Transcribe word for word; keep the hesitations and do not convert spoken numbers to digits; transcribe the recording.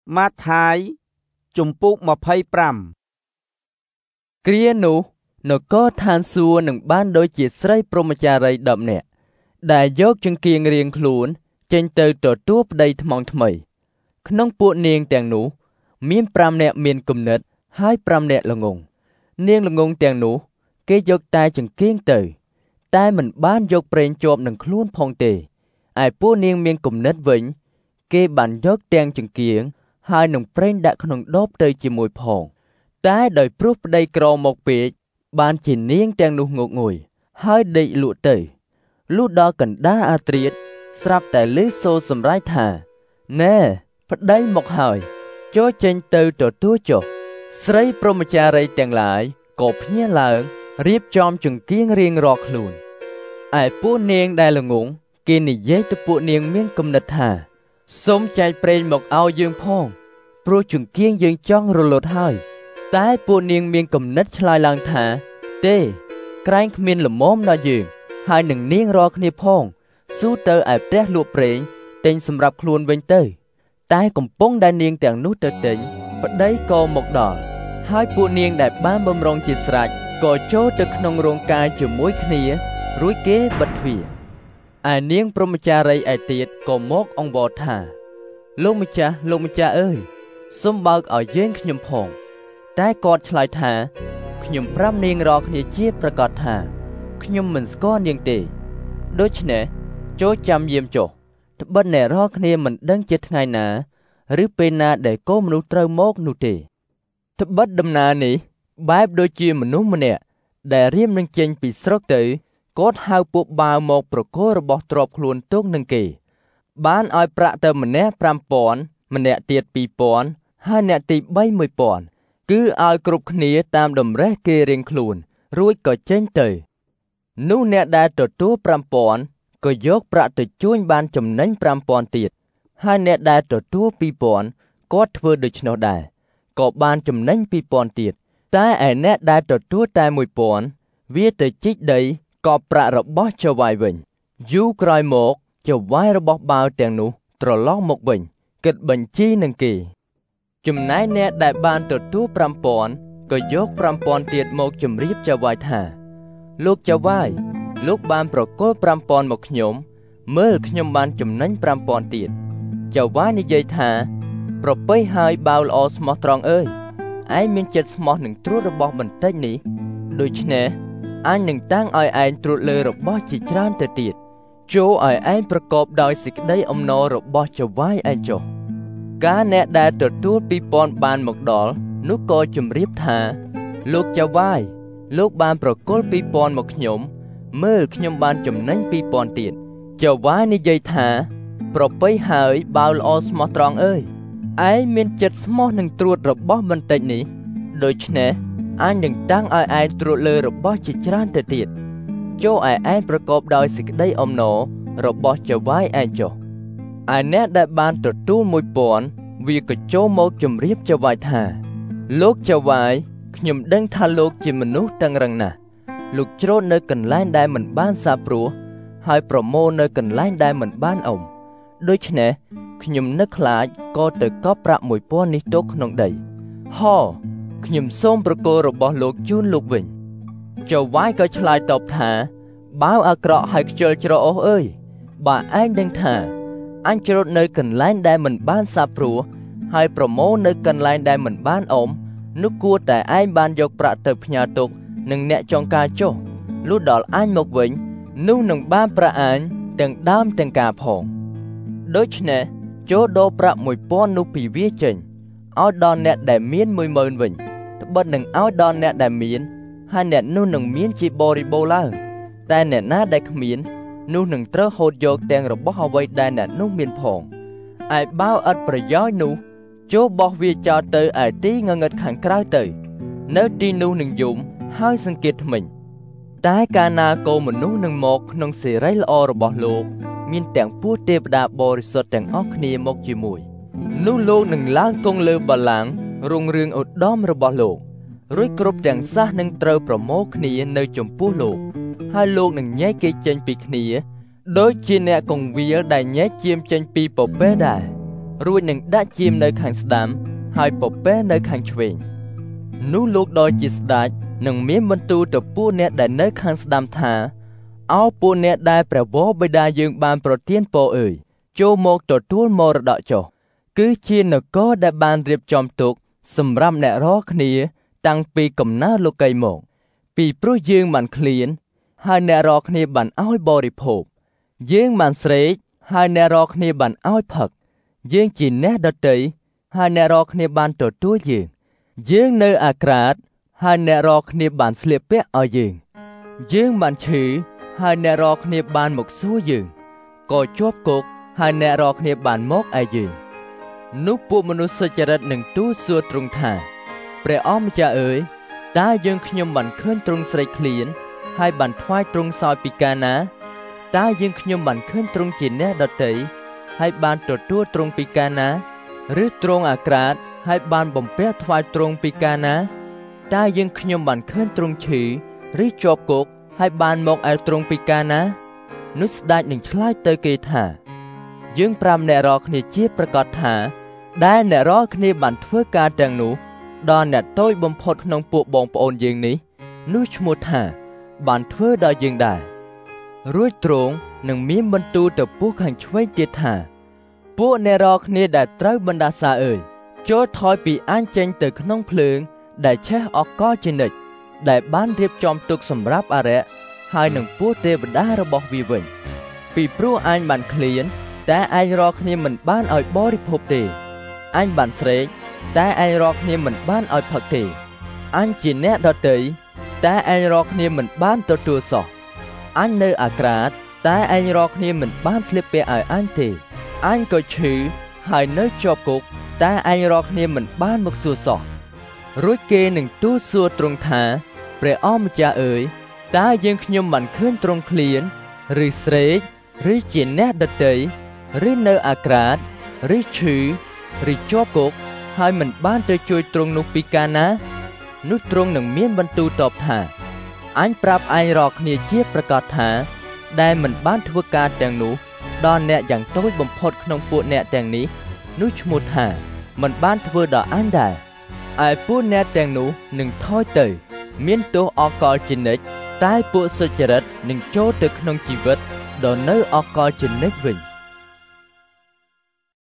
ម៉ាថាយជំពូកម្ភៃប្រាំគ្រានោះនគរឋានសួគ៌នឹងបានដូចជាស្រីព្រហ្មចារីយ៍ដប់នាក់ដែលយកចង្គៀងរៀងខ្លួនចេញទៅទទួលប្តីថ្មងថ្មីក្នុងពួកនាងទាំងនោះមានប្រាំនាក់មានគំនិតហើយប្រាំនាក់ល្ងងនាងល្ងងទាំងនោះគេយកតែចង្គៀងទៅតែមិនបានយកប្រេងជាប់នឹងខ្លួនផងទេឯពួកនាងមានគំនិតវិញគេបានយកទាំងចង្គៀងហើយនឹងប្រេងដាក់ក្នុងដបទៅជាមួយផងតែដោយព្រោះប្តីក្រមកពេកបានជានាងទាំងនោះងុកងុយហើយដេកលក់ទៅលុះដល់កណ្ដាលអាធ្រាត្រស្រាប់តែឮសូរសម្រែកថាណែប្តីមកហើយចូលចេញទៅទទួលចុះស្រីព្រហ្មចារីយ៍ទាំងឡាយក៏ភ្ញាក់ឡើងរៀបចំចង្គៀងរៀងរាល់ខ្លួនឯពួកនាងដែលល្ងងគេនិយាយទៅពួកនាងមានគំនិតថាសូមចែកប្រេងមកឲ្យយើងផងព្រោះចង្គៀងយើងចង់រលត់ហើយតែពួកនាងមានគំនិតឆ្លើយឡើងថាទេក្រែងគ្មានល្មមដល់យើងហើយនឹងនាងរាល់គ្នាផងស៊ូទៅឯផ្ទះលក់ប្រេងទិញសម្រាប់ខ្លួនវិញទៅតែកំពុងដែលនាងទាំងនោះទៅទិញប្តីក៏មកដល់ហើយពួកនាងដែលបានបំរុងជាស្រេចក៏ចូលទៅក្នុងរោងការជាមួយគ្នារួចគេបិទទ្វារឯនាងព្រហ្មចារីយ៍ឯទៀតក៏មកអង្វរថាលោកម្ចាស់លោកម្ចាស់អើយសូមបើកឲ្យយើងខ្ញុំផងតែគាត់ឆ្លើយថាខ្ញុំប្រាប់នាងរាល់គ្នាជាប្រកាសថាខ្ញុំមិនស្គាល់នាងទេដូច្នេះចូលចាំយាមចុះត្បិតអ្នករាល់គ្នាមិនដឹងជាថ្ងៃណាឬពេលណាដែលកូនមនុស្សត្រូវមកនោះទេត្បិតដំណើរនេះបែបដូចជាមនុស្សម្នាក់ដែលរៀមនឹងចេញពីស្រុកទៅគាត់ហៅពួកបាវមកប្រគល់របស់ទ្រព្យខ្លួនទុកនឹងគេបានឲ្យប្រាក់ទៅម្នាក់ប្រាំពាន់ម្នាក់ទៀតពីរពាន់ហើយអ្នកទីបីមួយពាន់គឺឲ្យគ្រប់គ្នាតាមតម្រេះគេរៀងខ្លួនរួចក៏ចេញទៅនោះអ្នកដែលទទួលប្រាំពាន់ក៏យកប្រាក់ទៅជួញបានចំណេញប្រាំពាន់ទៀតហើយអ្នកដែលទទួលពីរពាន់គាត់ធ្វើដូច្នោះដែរក៏បានចំណេញពីរពាន់ទៀតតែឯអ្នកដែលទទួលតែមួយពាន់វាទៅជីកដីកប់ប្រាក់របស់ចៅហ្វាយវិញយូរក្រោយមកចៅហ្វាយរបស់បាវទាំងនោះត្រឡប់មកវិញគិតបញ្ជីនឹងគេចំណែកអ្នកដែលបានទទួលប្រាំពាន់ក៏យកប្រាំពាន់ទៀតមកជម្រាបចៅហ្វាយថាលោកចៅហ្វាយលោកបានប្រគល់ប្រាំពាន់មកខ្ញុំមើលខ្ញុំបានចំណេញប្រាំពាន់ទៀតចៅហ្វាយនិយាយថាប្រពៃហើយបាវល្អស្មោះត្រង់អើយឯងមានចិត្តស្មោះនឹងត្រួតរបស់បន្តិចនេះដូច្នេះអញនឹងតាំងឲ្យឯងត្រួតលើរបស់ជាច្រើនទៅទៀតចូលឲ្យឯងប្រកបដោយសេចក្តីអំណររបស់ចៅហ្វាយឯងចុះកាលអ្នកដែលទទួលពីរពាន់បានមកដល់នោះក៏ជម្រាបថាលោកចៅហ្វាយលោកបានប្រគល់ពីរពាន់មកខ្ញុំមើលខ្ញុំបានចំណេញពីរពាន់ទៀតចៅហ្វាយនិយាយថាប្រពៃហើយបាវល្អស្មោះត្រង់អើយឯងមានចិត្តស្មោះនឹងត្រួតរបស់បន្តិចនេះដូច្នេះអញនឹងតាំងឲ្យឯងត្រួតលើរបស់ជាច្រើនទៅទៀតចូលឲ្យឯងប្រកបដោយសេចក្តីអំណររបស់ចៅហ្វាយឯងចុះឯអ្នកដែលបានទទួលមួយពាន់វាក៏ចូលមកជម្រាបចៅហ្វាយថាលោកចៅហ្វាយខ្ញុំដឹងថាលោកជាមនុស្សតឹងរឹងណាស់លោកច្រូតនៅកន្លែងដែលមិនបានសាព្រោះហើយប្រមូលនៅកន្លែងដែលមិនបានអុំដូច្នេះខ្ញុំនឹកខ្លាចក៏ទៅកប់ប្រាក់មួយពាន់នេះទុកក្នុងដីហខ្ញុំសូមប្រគល់របស់លោកជូនលោកវិញចៅហ្វាយក៏ឆ្លើយតបថាបាវអាក្រក់ហើយខ្ជិលច្រអូសអើយបើឯងដឹងថាអញច្រូតនៅកន្លែងដែលមិនបានសាព្រោះហើយប្រមូលនៅកន្លែងដែលមិនបានអុំនោះគួរតែឯងបានយកប្រាក់ទៅផ្ញើទុកនឹងអ្នកចងការចុះលុះដល់អញមកវិញនោះនឹងបានប្រាក់អញទាំងដើមទាំងការផងដូច្នេះចូលដូរប្រាក់មួយពាន់នោះពីវាចេញឲ្យដល់អ្នកដែលមានមួយម៉ឺនវិញត្បិតនឹងឲ្យដល់អ្នកដែលមានហើយអ្នកនោះនឹងមានជាបរិបូរណ៍ឡើងតែអ្នកណាដែលគ្មាននោះនឹងត្រូវហូតយកទាំងរបស់អ្វីដែលអ្នកនោះមានផងឯបាវឥតប្រយោជន៍នោះចូលបោះវាចោលទៅឯទីងងឹតខាងក្រៅទៅនៅទីនោះនឹងយំហើយសង្កេតថ្មិញតែកាលណាកូនមនុស្សនឹងមកក្នុងសេរីល្អរបស់លោកមានទាំងពួកទេវតាបរិសុទ្ធទាំងអស់គ្នាមកជាមួយនោះលោកនឹងឡើងគង់លើបល្ល័ង្ករុងរឿងឧត្តមរបស់លោករួចគ្រប់ទាំងសះនឹងត្រូវប្រមូលគ្នានៅចំពោះលោកហើយលោកនឹងញែកគេចេញពីគ្នាដូចជាអ្នកកងវាលដែលញែកជាមចេញពីពពែដែររួចនឹងដាក់ជាមនៅខាងស្ដាំហើយពពែនៅខាងឆ្វេងនោះលោកដ៏ជាស្ដេចនឹងមានបន្ទូលទៅពួកអ្នកដែលនៅខាងស្ដាំថាអោពួកអ្នកដែលព្រះវរបិតាយើងបានប្រទានពរអើយចូលមកទទួលមរតកចុះគឺជានគរដែលបានរៀបចំទុកសម្រាប់អ្នករាល់គ្នាតាំងពីកំណើតលោកីមកពីព្រោះយើងបានឃ្លានហើយអ្នករាល់គ្នាបានឲ្យបរិភោគយើងបានស្រេកហើយអ្នករាល់គ្នាបានឲ្យផឹកយើងជាអ្នកដតីហើយអ្នករាល់គ្នាបានទទួលយើងយើងនៅអាក្រាតហើយអ្នករាល់គ្នាបានស្លៀកពាក់ឲ្យយើងយើងបានឈឺហើយអ្នករាល់គ្នាបានមកសួរយើងក៏ជាប់គុកហើយអ្នករាល់គ្នាបានមកឯយើងនោះពួកមនុស្សសុចរិតនឹងទូលសួរទ្រង់ថាព្រះអម្ចាស់អើយតើយើងខ្ញុំបានឃើញទ្រង់ស្រេកឃ្លានហើយបានថ្វាយទ្រង់សោយពីកាលណាតើយើងខ្ញុំបានឃើញទ្រង់ជាអ្នកដតីហើយបានទទួលទ្រង់ពីកាលណាឬទ្រង់អាក្រាតហើយបានបំពះថ្វាយទ្រង់ពីកាលណាតើយើងខ្ញុំបានឃើញទ្រង់ឈឺឬជាប់គុកហើយបានមកឯទ្រង់ពីកាលណានោះស្ដេចនឹងឆ្លើយទៅគេថាយើងប្រាំអ្នករាល់គ្នាជាប្រកាសថាដែលអ្នករាល់គ្នាបានធ្វើការទាំងនោះដល់អ្នកតូចបំផុតក្នុងពួកបងប្អូនយើងនេះនោះឈ្មោះថាបានធ្វើដល់យើងដែររួចទ្រង់នឹងមានបន្ទូលទៅពួកខាងឆ្វេងទៀតថាពួកអ្នករាល់គ្នាដែលត្រូវបណ្ដាសាអើយចូលថយពីអញចេញទៅក្នុងភ្លើងដែលឆេះអកលជានិច្ចដែលបានរៀបចំទុកសម្រាប់អារក្សហើយនឹងពួកទេវតារបស់វាវិញពីព្រោះអញបានឃ្លានតែអញរាល់គ្នាមិនបានឲ្យបរិភោគទេអញបានស្រេកតែអញរាល់គ្នាមិនបានឲ្យផឹកទេអញជាអ្នកដតីតែអញរាល់គ្នាមិនបានទទួលសោះអញនៅអាក្រាតតែអញរាល់គ្នាមិនបានស្លៀកពាក់ឲ្យអញទេអញក៏ឈឺហើយនៅជាប់គុកតែអញរាល់គ្នាមិនបានមកសួរសោះរួចគេនឹងទូលសួរទ្រង់ថាព្រះអម្ចាស់អើយតើយើងខ្ញុំបានឃើញទ្រង់ឃ្លានឬស្រេកឬជាអ្នកដតីឬនៅអាក្រាតឬឈឺឬជាប់គុកហើយមិនបានទៅជួយទ្រង់នោះពីកាលណានោះទ្រង់នឹងមានបន្ទូលតបថាអញប្រាប់អញរាល់គ្នាជាប្រកាសថាដែលមិនបានធ្វើការទាំងនោះដល់អ្នកយ៉ាងតូចបំផុតក្នុងពួកអ្នកទាំងនេះនោះឈ្មោះថាមិនបានធ្វើដល់អញដែរឯពួកអ្នកទាំងនោះនឹងថយទៅមានទោសអកលជានិច្ចតែពួកសុចរិតនឹងចូលទៅក្នុងជីវិតដ៏នៅអកលជានិច្ចវិញ